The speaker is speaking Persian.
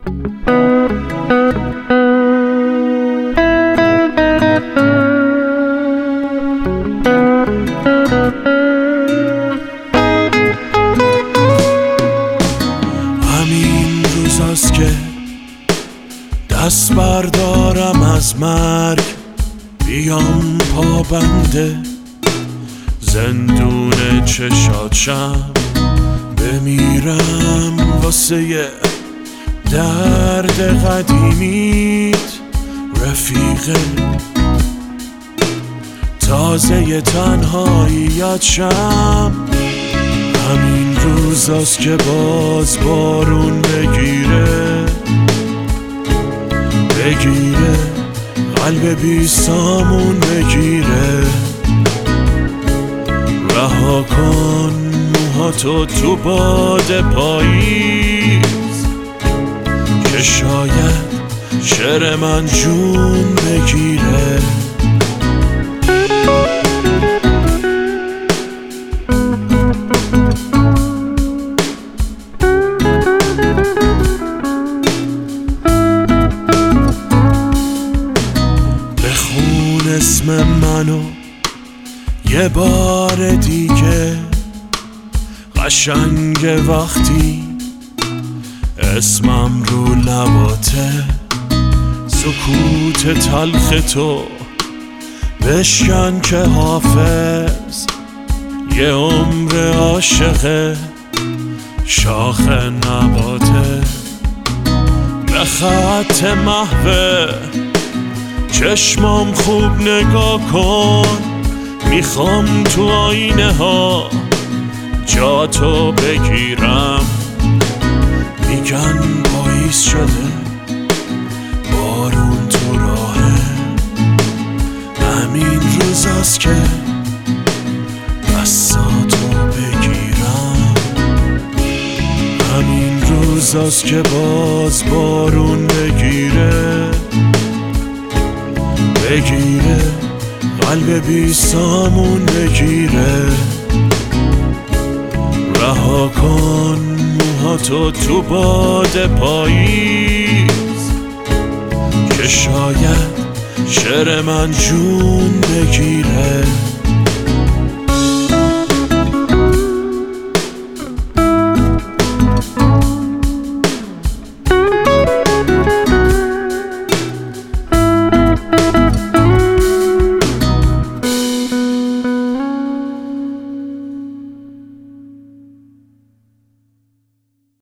همین روزاست که دست بردارم از مرگ، بیام پابنده زندون چشاتشم، بمیرم واسه درد قدیمیت رفیق تازه تنهاییتشم. همین روزاست که باز بارون بگیره قلب بی سامون بگیره. رها کن موهاتو تو باد پاییز که شاید شعر من جون بگیره. بخون اسم منو یه بار دیگه، قشنگ وقتی اسمم رو لباته. سکوت تلخ تو بشکن که حافظ یه عمر عاشق شاخ نباته. به خط محو چشمام خوب نگاه کن، میخوام تو آینه ها جاتو بگیرم. میگن پاییز شده بارون تو راهه، همین روزاست که دستاتو بگیرم. همین روزاست که باز بارون بگیره قلب بی سامون بگیره. رها کن موهاتو تو باد پاییز که شاید شعر من جون بگیره.